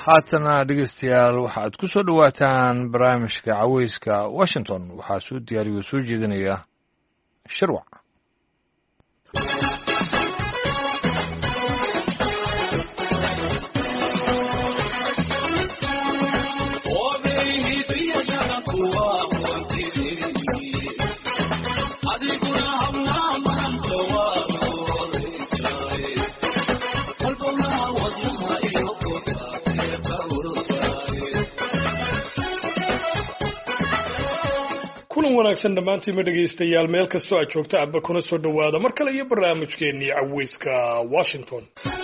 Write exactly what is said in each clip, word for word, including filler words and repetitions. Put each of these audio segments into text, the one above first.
haatana dhegeystayaal waxaad ku soo dhawaataan barnaamijka caweyska Washington waxaa soo diyaariyo soo jeedinaya Shirwac wanaagsan dhamaantii ma dhageystayaal meel kastoo aad joogta abba kuna soo dhawaada mar kale iyo barnaamijkeennii caweyska Washington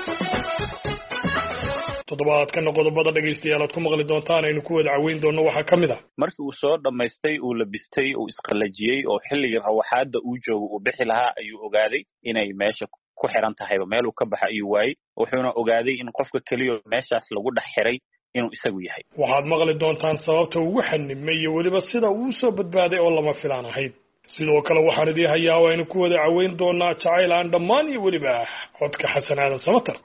toddobaadkan qodobada dhageystayaal aad ku maqli doontaan aynu ku wada caweyn doono waxaa ka mid ah markii uu soo dhamaystay uu labistay uu isqalajiyey oo xilligii rawaxaada uu joogo uu bixi lahaa ayuu ogaaday inay meesha ku xiran tahayba meel uu ka baxa ayuu waayey wuxuuna ogaaday in qofka keliya meeshaas lagu dhex xiray inuu isagu yahay waxaad maqli doontaan sababta ugu xanimay iyo weliba sida uu soo badbaaday oo lama filaan ahayd sidoo kale waxaan idii hayaa oo aynu ku wada caweyn doonaa jacayl aan dhammaan iyo weliba codka xasan aadan samatar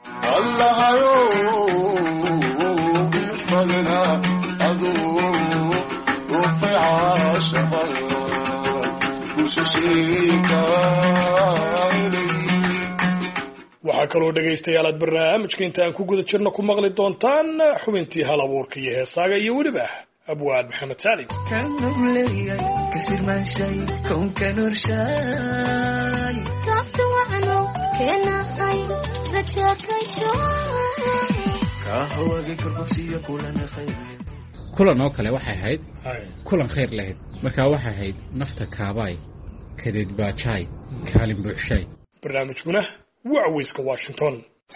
waxaa kaloo dhegaystayaal aad barnaamijka inta aan ku guda jirno ku maqli doontaan xubintii hal abuurka iyo heesaaga iyo weliba abwaad maxamed saalim kulan oo kale waxay ahayd kulan khayr lahayd markaa waxay ahayd nafta kaabaay kadeed baajaay kaalin buuxshay barnaamijkuna وعويسك واشنطن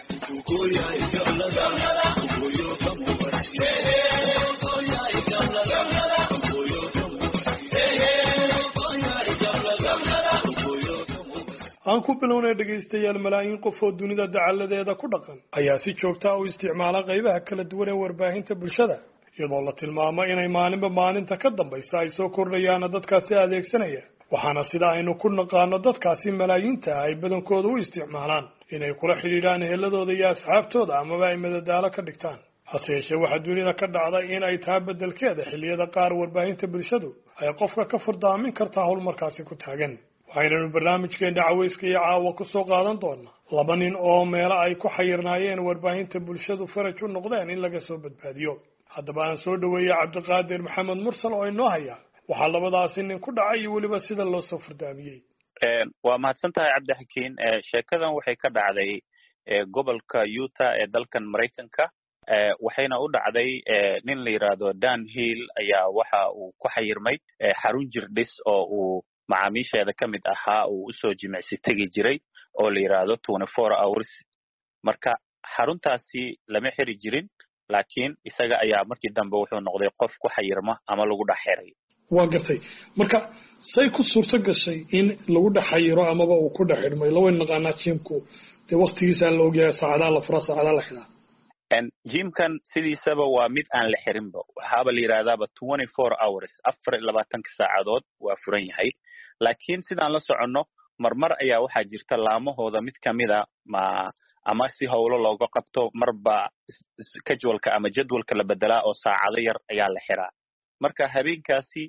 aan ku bilownay dhageystayaal malaayiin qof oo dunida dacaladeeda ku dhaqan ayaa si joogta ah u isticmaala qaybaha kala duwan ee warbaahinta bulshada iyadoo la tilmaamo inay maalinba maalinta ka dambaysa ay soo kordhayaan dadkaasi adeegsanaya waxaana sida aynu ku naqaano dadkaasi malaayiinta ay badankooda u isticmaalaan inay kula xidhiidhaan eheladooda iyo asxaabtooda amaba ay madadaalo ka dhigtaan hase yeeshee waxaa dunida ka dhacda in ay tahay beddelkeeda xilliyada qaar warbaahinta bulshadu ay qofka ka furdaamin kartaa howl markaasi ku taagan waxaynanu barnaamijkeena caweyska iyo caawa ku soo qaadan doonaa laba nin oo meelo ay ku xayirnaayeen warbaahinta bulshadu faraj u noqdeen in laga soo badbaadiyo haddaba aan soo dhaweeya cabdiqaadir maxamed mursal oo inoo haya waxaa labadaasi nin ku dhacay iyo weliba sida loo soo fardaamiyey waa mahadsan tahay cabdixakiin sheekadan waxay ka dhacday gobolka Utah ee dalkan Maraykanka waxayna u dhacday nin la yiraahdo Dan Hill ayaa waxa uu ku xayirmay xarun jirdhis oo uu macaamiisheeda ka mid ahaa uu usoo jimicsi tegi jiray oo la yiraahdo twenty-four hours marka xaruntaasi lama xiri jirin laakiin isaga ayaa markii dambe wuxuu noqday qof ku xayirma ama lagu dhex xiray waa gartay marka say ku suurto gashay in lagu dhaxayiro amaba uu ku dhaxirmay lawa naqaanaa jimku dee waqtigiisa la ogyahay saacadaha la fura saacadaha la xidhaa jimkan sidiisaba waa mid aan la xirinba waxaaba la yidhaahdaaba twenty-four hours afar iyo labaatanka saacadood waa furan yahay laakiin sidaan la soconno marmar ayaa waxaa jirta laamahooda mid kamida ma ama si howlo looga qabto marba schedule-ka ama jadwalka la bedelaa oo saacado yar ayaa la xiraa marka habeenkaasi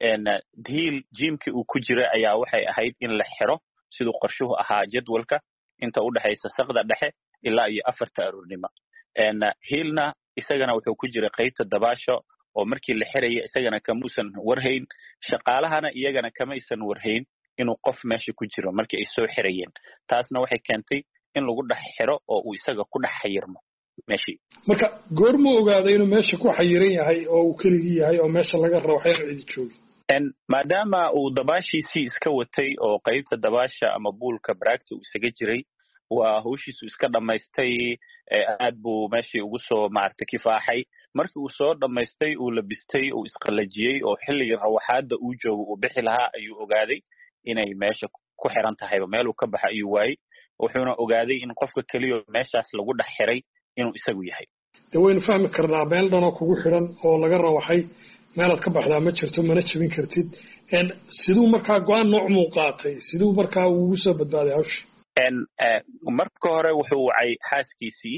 Hill jimki uu ku jiray ayaa waxay ahayd in la xiro sidoo qorshuhu ahaa jadwalka inta u dhaxaysa saqda dhexe ilaa iyo afarta aroornimo Hillna isagana wuxuu ku jiray qaybta dabaasho oo markii la xirayay isagana kamuusan warhayn shaqaalahana iyagana kamaysan warhayn inuu qof meesha ku jiro markii ay soo xirayeen taasna waxay keentay in lagu dhex xiro oo uu isaga ku dhex xayirmo meeshii marka goorma ogaaday inuu meesha ku xayiran yahay oo uu keligii yahay oo meesha laga rabo waxay cidi joogin maadaama uu dabaashiisii iska watay oo qaybta dabaasha ama buulka baraagta uu isaga jiray waa hawshiisu iska dhammaystay aad buu meeshii ugu soo maartay kifaaxay markii uu soo dhammaystay uu labistay uu isqalajiyey oo xilligii rawaxaada uu joogo uu bixi lahaa ayuu ogaaday inay meesha ku xiran tahayba meel uu ka baxa ayuu waayey wuxuuna ogaaday in qofka keliya meeshaas lagu dhex xiray inuu isagu yahay dee waynu fahmi karnaa meel dhan oo kugu xidhan oo laga rawaxay meelaad ka baxdaa ma jirto mana jebin kartid siduu markaa go-aan nooc muu qaatay siduu markaa ugu soo badbaaday hawsha marka hore wuxuu wacay xaaskiisii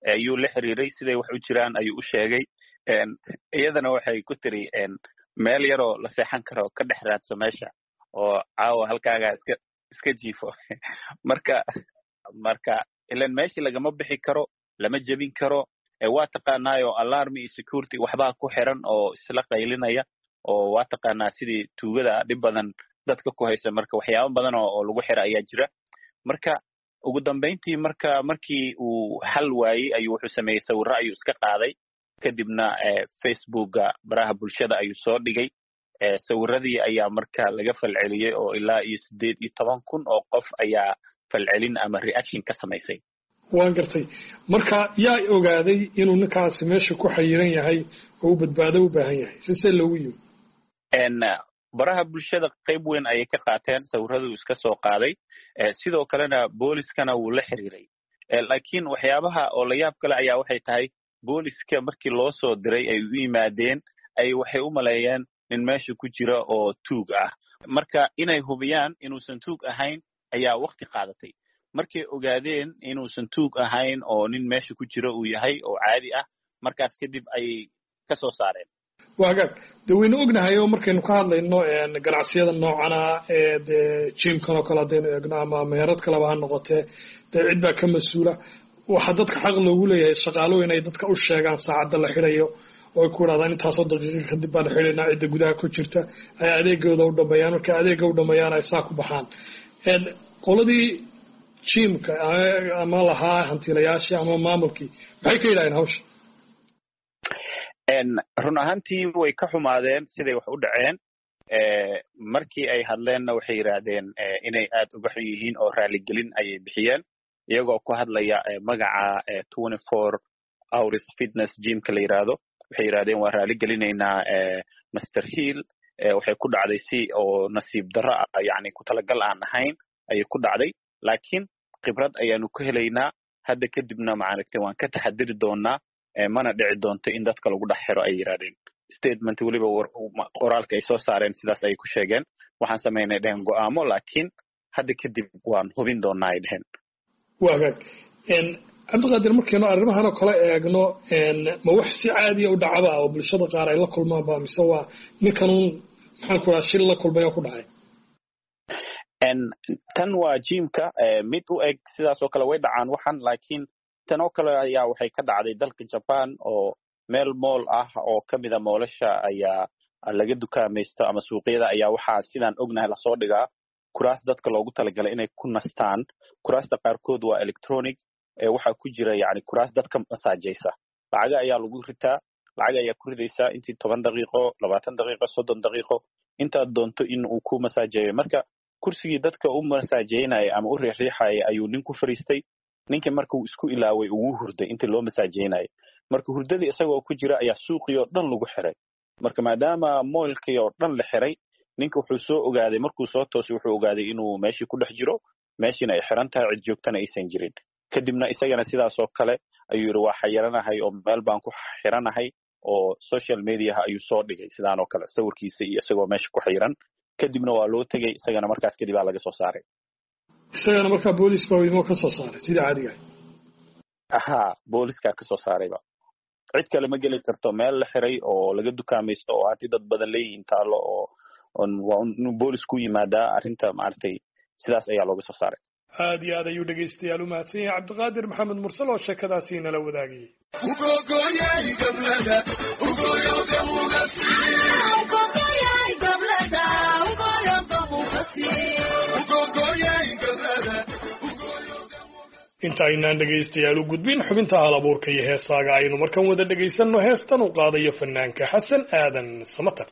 ayuu la xiriiray siday wax u jiraan ayuu u sheegay iyadana waxay ku tiri meel yaroo la seexan karo ka dhex raadso meesha oo caawa halkaagaa iska iska jiifo marka marka ilan meeshii lagama bixi karo lama jebin karo waa taqaanaayo alarm iyo security waxbaa ku xiran oo isla qaylinaya oo waa taqaanaa sidii tuugada dhib badan dadka ku haysa marka waxyaabo badan oo lagu xira ayaa jira marka ugu dambeyntii marka markii uu xal waayey ayuu wuxuu sameeyey sawirro ayuu iska qaaday kadibna facebooka baraha bulshada ayuu soo dhigay sawirradii ayaa marka laga falceliyey oo ilaa iyo siddeed iyo toban kun oo qof ayaa falcelin ama reaction ka samaysay waan gartay marka yaa ogaaday inuu ninkaasi meesha ku xayiran yahay oo u badbaado u baahan yahay sise loogu yimi baraha bulshada qayb weyn ayay ka qaateen sawirraduu iska soo qaaday sidoo kalena booliskana wuu la xiriiray laakiin waxyaabaha oo la yaab kale ayaa waxay tahay booliska markii loo soo diray ay u yimaadeen ay waxay u maleeyeen nin meesha ku jira oo tuug ah marka inay hubiyaan inuusan tuug ahayn ayaa waqti qaadatay markay ogaadeen inuusan tuug ahayn oo nin meesha ku jira uu yahay oo caadi ah markaas kadib ayay ka soo saareen waa hagaag dee waynu ognahay oo markaynu ka hadlayno ganacsiyada noocana ee dee jimkan oo kale haddaynu eegno ama meherad kaleba ha noqotee dee cid baa ka mas-uula waxaa dadka xaq loogu leeyahay shaqaalo inay dadka u sheegaan saacadda la xidhayo oo ay ku idhahdaan intaasoo daqiiqa kadib baan xidhaynaa cidda gudaha ku jirta ay adeegooda u dhameeyaan markay adeega u dhameeyaan ay saa ku baxaan qoladii jimka ama lahaa hantiilayaashii ama maamulkii maxay ka yidhahdeen hawsha run ahaantii way ka xumaadeen siday wax u dhaceen markii ay hadleenna waxay yidhaahdeen inay aad uga xun yihiin oo raaligelin ayay bixiyeen iyagoo ku hadlaya magaca twenty four hours fitness gymka la yidhaahdo waxay yidhahdeen waa raaligelinaynaa master hill waxay ku dhacday si oo nasiib darro ah yani ku talagal aan ahayn ayay ku dhacday laakiin khibrad ayaanu ka helaynaa hadda kadibna maaragtay waan ka taxadiri doonaa mana dhici doonto in dadka lagu dhex xiro ay yidhahdeen statement weliba qoraalka ay soo saareen sidaas ayay ku sheegeen waxaan samaynay dhehen go'aamo laakiin hadda kadib waan hubin doonaa ay dhehen waa hagaag cabdiqaadir markaynu arrimahan oo kale eegno ma wax si caadiya u dhacaba oo bulshada qaar ay la kulmaanba mise waa ninkanuun maxaan ku dhaha shil la kulmay oo ku dhacay tan waa jimka mid u eg sidaas oo kale way dhacaan waxan laakiin tan oo kale ayaa waxay ka dhacday dalka japan oo meel mool ah oo ka mida moolasha ayaa laga dukaamaysto ama suuqyada ayaa waxaa sidaan ognahay lasoo dhigaa kuraas dadka loogu talagalay inay ku nastaan kuraasta qaarkood waa electronic waxaa ku jira yani kuraas dadka masaajaysa lacaga ayaa lagu ritaa lacag ayaa ku ridaysaa intii toban daqiiqo labaatan daqiiqo soddon daqiiqo intaad doonto in uu ku masaajeeyo marka kursigii dadka u masaajeynaya ama u riixriixaya ayuu nin ku fariistay ninkii marka uu isku ilaaway ugu hurday intii loo masaajeynayay marka hurdadii isagoo ku jira ayaa suuqii oo dhan lagu xiray marka maadaama moolkii oo dhan la xiray ninka wuxuu soo ogaaday markuu soo toosay wuxuu ogaaday inuu meeshii ku dhex jiro meeshiina ay xiran tahay cid joogtana aysan jirin kadibna isagana sidaas oo kale ayuu yidhi waa xayiranahay oo meel baan ku xiranahay oo social mediaha ayuu soo dhigay sidaan oo kale sawirkiisa iyo isagoo meesha ku xiran kadibna waa loo tegey isagana markaas kadib aa laga soo saaray isagana markaa boolis baa idinoo ka soo saaray sida caadiga aha booliskaa ka soo saarayba cid kale ma geli karto meel la xiray oo laga dukaamaysto oo haddii dad badan leeyihiin taalo oo waa inuu boolis ku yimaadaa arrinta maaragtay sidaas ayaa looga soo saaray aad iyo aad ayuu dhegaystayaal u mahadsan yahay cabdiqaadir maxamed mursal oo sheekadaasi nala wadaagayay inta aynaan dhegaystayaal u gudbin xubinta halabuurka iyo heesaaga aynu markan wada dhegaysanno heestan u qaadayo fanaanka xasan aadan samatar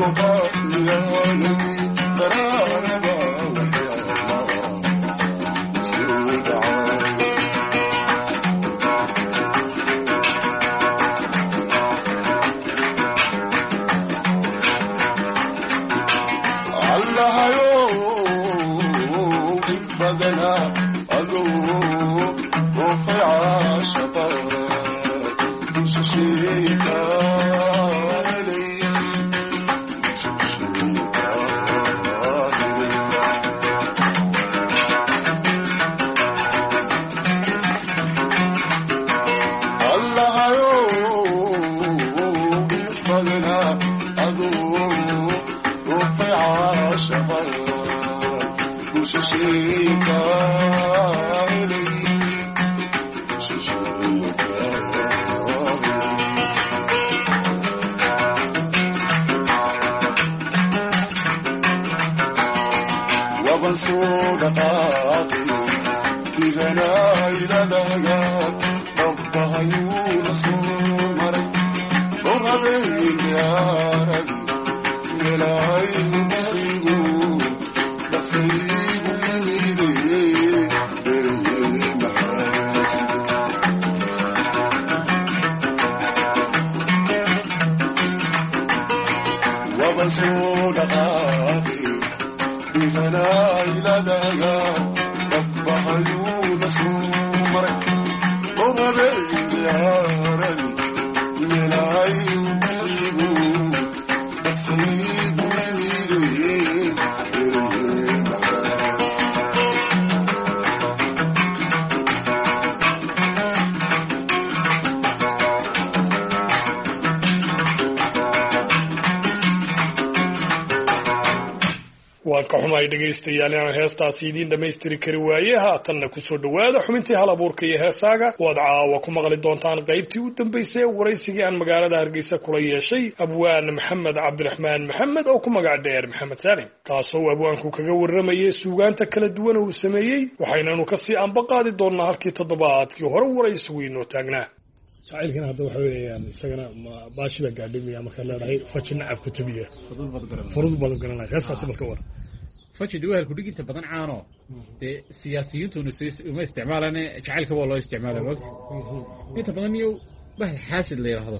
waan ka xumahay dhegaystayaal inaan heestaasi idiin dhammaystiri kari waaye haatanna kusoo dhowaada xubintii hal abuurka iyo heesaaga waad caawa ku maqli doontaan qaybtii u dambaysay ee waraysigii aan magaalada hargeysa kula yeeshay abwaan maxamed cabdiraxmaan maxamed oo ku magac dheer maxamed saalim kaasoo abwaanku kaga warramayay suugaanta kala duwan uu sameeyey waxaynanu kasii anbaqaadi doonnaa halkii toddobaadkii hore waraysigu inoo taagnaa jacaylkana hadda waxa weeyaan isagana baashi baa gaadhimaya markaad leedahay faji nacab ku tabiya furud badan garanay heestaasi balka war faji duwal ku dhiginta badan caano ee siyaasiyiintuna uma isticmaalaan jacaylka waa loo isticmaalaa waqti inta badan iyo bah xaasid la yiraahdo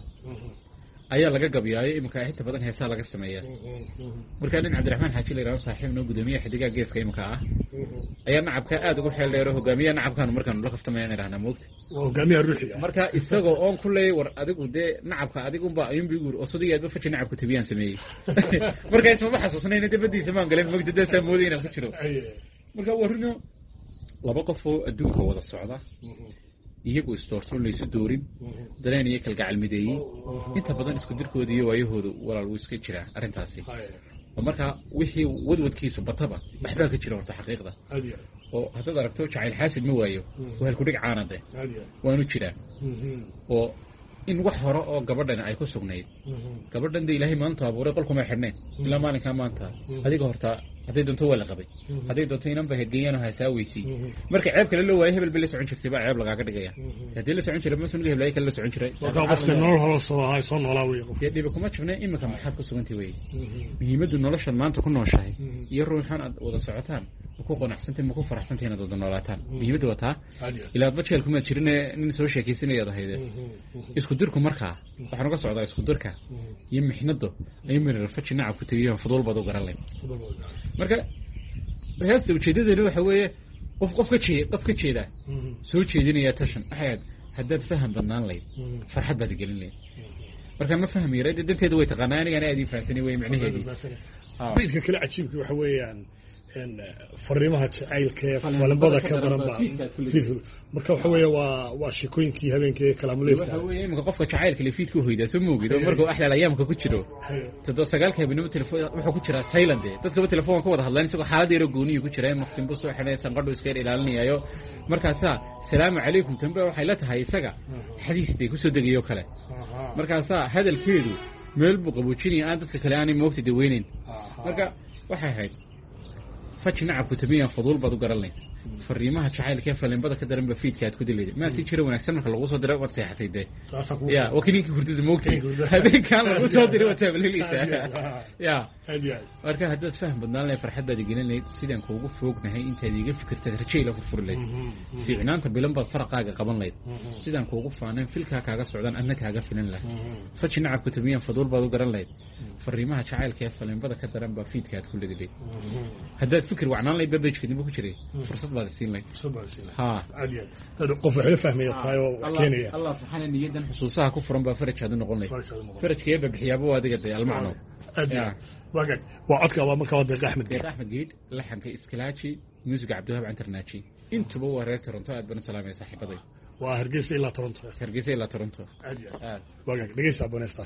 ayaa laga gabyaayo imka inta badan heesaa laga sameeyaa marka nin Cabdiraxmaan Xaaji la yiraahdo saaxiibna gudoomiye xidiga geeska imka ah ayaa nacabka aad ugu xeel dheer hogaamiye nacabkan markaan la qaftamayaan iraahna moogta hogaamiye ruuxi marka isagoo oon kulay war adigu de nacabka adigu ba ayun bigur oo sodiyaad faji nacabku tabiyaan sameeyay marka isma ma xasuusnayna dibadiisa maan galeen moogta dadka moodayna ku jiro marka warino laba qof oo adduunka wada socda iyagu istoorto leeyso doorin dareen iyo kalgacal mideeyay inta badan isku dirkooda iyo waayahooda walaal uu iska jira arintaasi marka wixii wadwadkiisu bataba waxba ka jira horta xaqiiqda oo hadda aragto jacayl xaasid ma waayo wahal ku dhig caanade waanu jira oo in wax hore oo gabadhan ay ku sugnayd gabadhan de ilaahay maanta abuuray qolku ma xirneen ila maalinka maanta adiga horta haday doonto wala qabay haday doonto inaan ba hegeeyano hasaawaysi marka ceeb kale loo waayay hebel bil socon jirtay ba ceeb laga dhigaya hadii la socon jiray ma sunuga hebel ay kala socon jiray marka qofka nolol holo soo hay soo noolaa weey qof yadii kuma jibnay imika maxaad ku sugantay weey muhiimadu nolosha maanta ku nooshahay iyo ruuxan aad wada socotaan ku qanacsantay ma ku faraxsantay inaad wada noolaataan muhiimadu waa taa ilaa bajeel kuma jirin in soo sheekaysanayada hayde isku dirku marka waxaan uga socdaa isku dirka iyo mixnado ay mirar faji nacab ku tagiyo fudul bad u garan leh marka heesta ujeedadeedu waxa weeye qof qof ka jeeda qof ka jeeda soo jeedinaya tashan ahad haddaad faham badnaan leed farxad baad gelin leed marka ma fahmi yaray danteedu way taqaanaa aniga aan aadin fahansanay way macnaheedii ah midka kale cajiibka waxa weeyaan in fariimaha jacaylka falbada ka daranba marka waxa weeye waa waa shikooyinkii habeenkii kalaamleefka waxa weeye imka qofka jacaylka leefidku hoyda soo moogido markuu axlaal ayaamka ku jiro todo sagaalka habeenimo telefoon wuxuu ku jira silent dadka telefoon ka wada hadlaan isagoo xaalad yar gooniyo ku jira maqsin buu soo xidhay sanqadhu iska ilaalinayo markaas salaamu calaykum tambe waxay la tahay isaga xadiistii ku soo degayo kale markaas hadalkeedu meel buu qaboojinaya aan dadka kale aanay moogtay weynin marka waxay ahayd faji nacab ku tabiyan fudul bad u garan leh fariimaha jacaylka falimbada ka daran ba feedka aad ku dilayday ma si jira wanaagsan marka lagu soo diray wad seexatay de ya wakiilka hurdada moogtay habeen kan lagu soo diray wad taableelisa ya marka haddaad faham badnaan leh farxad baad gelinayd sidaan kuugu foognahay intaad iga fikirtay rajayla ku furlay fiicnaanta bilan baad farqaaga qaban lahayd sidaan kuugu faaneen filka kaaga socdaan adna kaaga filan lahayd faji nacab kutubiyaan faduul baad u garan lahayd fariimaha jacaylka falimbada ka daran ba feedka aad ku leedahay haddaad fikir wacnaan lahayd barnaamij kadib ku jiray fursad baad siin lahayd fursad baad siin lahayd ha عادي هذا قف حلو فهمي تايو كينيا الله سبحانه نيدن حسوسها ku furan ba faraj hadu noqon lahayd farajkeeba bixiyaabo adiga day almacno واقع وعدك waa marka wada Axmed Geed Axmed Geed laxanka Iskalaachi musiga Cabdiwahaab Internaachi intuba waa reer Toronto aad baan salaamay saaxiibaday waa Hargeysa ilaa Toronto Hargeysa ilaa Toronto عادي واقع dhageysa boonestaas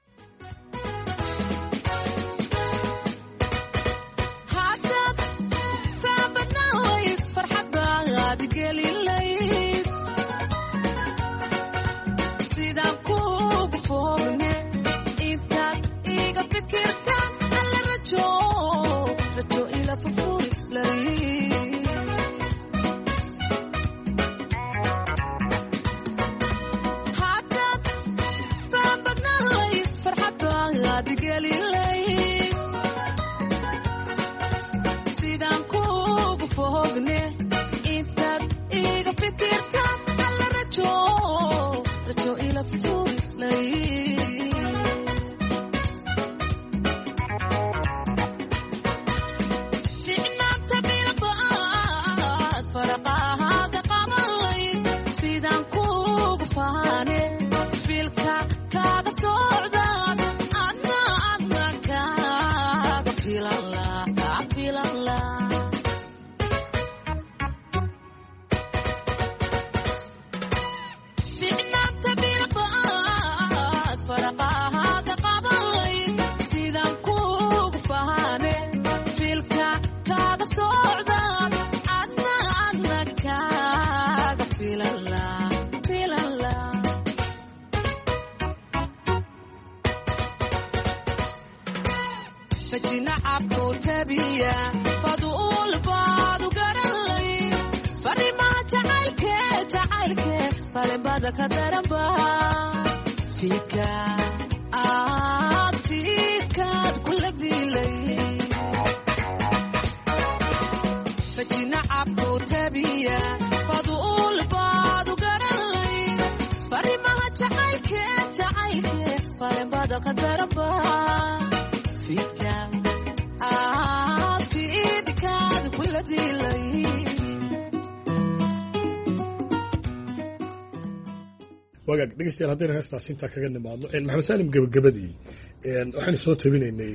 wagaag dhageystayaal haddayna heestaas intaa kaga nimaadno maxamed saalim gabagabadii waxaynu soo tabinaynay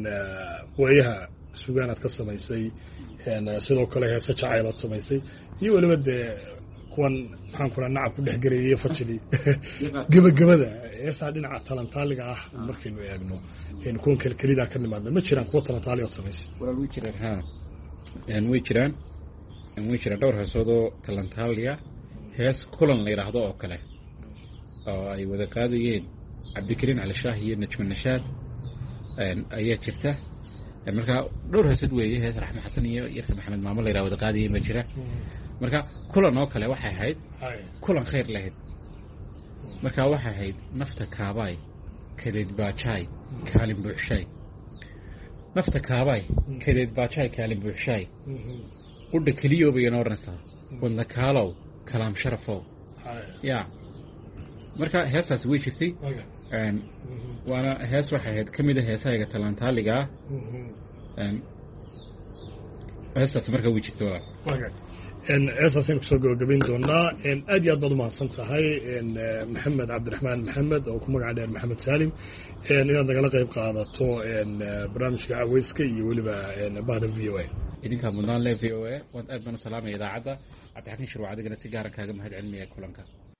waayaha sugaanaad ka samaysay sidoo kale heese jacaylood samaysay iyo weliba dee kuwan maxaan ku nacab ku dhex gareeyay fajili gabagabada heesaa dhinaca talantaaliga ah markaynu eegno kuwan kelkelidaa ka nimaadna ma jiraan kuwa talantaaliyood samaysay walaal way jiraan ha way jiraan way jiraan dhowr heesoodoo talantaaliya hees kulan la yidhaahdo oo kale oo ay wada qaadayeen Cabdikariin Cali Shaah iyo Najma Nashaad ayaa jirta marka dhowr heesad weeye hees Raxmaan Xasan iyo Yarka Maxamed Maamul la yiraahdo wada qaadayeen ma jira marka kulan oo kale waxay ahayd kulan khayr lahayd marka waxay ahayd nafta kaabay kadeed baajay kaalin buuxshay nafta kaabay kadeed baajay kaalin buuxshay qudda kaliyo bay noornaysaa wadna kaalow kalaam sharafo ya marka heesaas way jirtay een waana hees waxay ahayd kamid ah heesayga talantaaliga ah een heesaas marka way jirtay walaal een heesaas aynu kusoo gabagabayn doonaa een aad iyo aad baad u mahadsan tahay een maxamed cabdiraxmaan maxamed oo ku magaca dheer maxamed saalim een inaad nagala qayb qaadato een barnaamijka caweyska iyo weliba een bahda v o a idinka mudnaan leh v o a waan aad baan u salaamay idaacadda cabdixakiin shirwac adigana si gaar ah kaaga mahad celinaya kulanka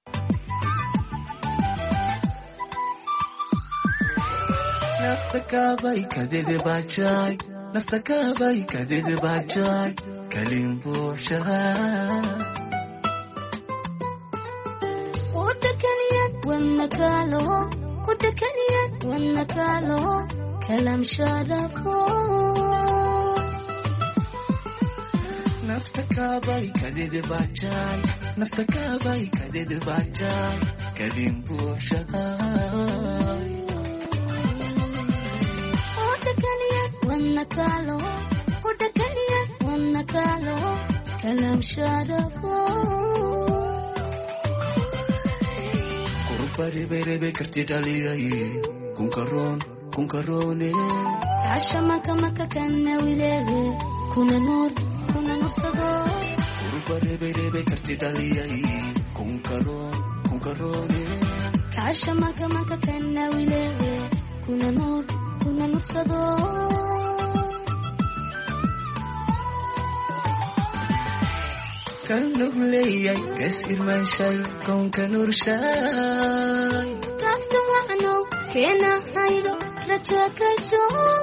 naftakabay kadede bajay naftakabay kadede bajay kalim buuxshaha ودكنيت والنكاله ودكنيت والنكاله كلام شرفه naftakaabay kadidi bajay naftakaabay kadidi bajay kadin buuxshahay odakaniya wanakalo odakaniya wanakalo kalam sharafo kurbari berebe karti daliyay kunkaron kunkarone ashamaka maka kana wilewe kuna nur kuna nursado kurbari berebe karti daliyay kunkaron kunkarone ashamaka maka kana wilewe kuna nur kuna nursado kanugleeyay kasir manshay konka nurshay kaftu wa'no kena haydo rajakajo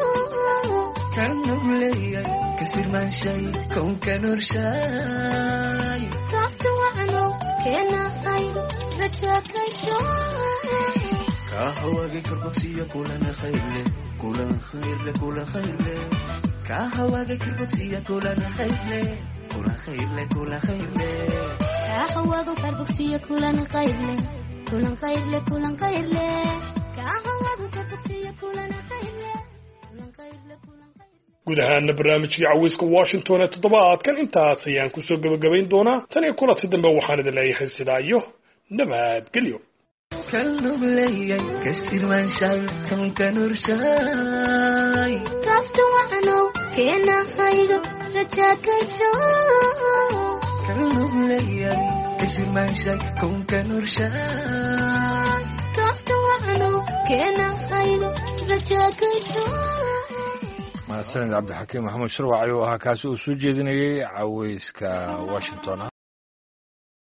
kanugleeyay kasir manshay konka nurshay kaftu wa'no kena haydo rajakajo kahawagi karboksiya kulana khayrle kulana khayrle kulana khayrle kahawagi karboksiya kulana khayrle kulana khayrle kulana khayrle kahawagi karboksiya kulana khayrle kulana khayrle kulana khayrle kahawagi karboksiya kulana khayrle kulana khayrle kulana khayrle guud ahaana barnaamijkii caweyska washington ee toddobaadkan intaas ayaan kusoo gabagabayn doonaa tan iyo kulanti dambe waxaan idin leeyahay sidaa iyo nabadgelyo kanugleeyay kasir manshay konka nurshay kaftu wa'no kena haydo rajakajo kanugleeyay kasir manshay konka nurshay kaftu wa'no kena haydo rajakajo mahadsanid cabdixakiim maxamuud shirwac ayuu ahaa kaasi uu soo jeedinayay caweyska washington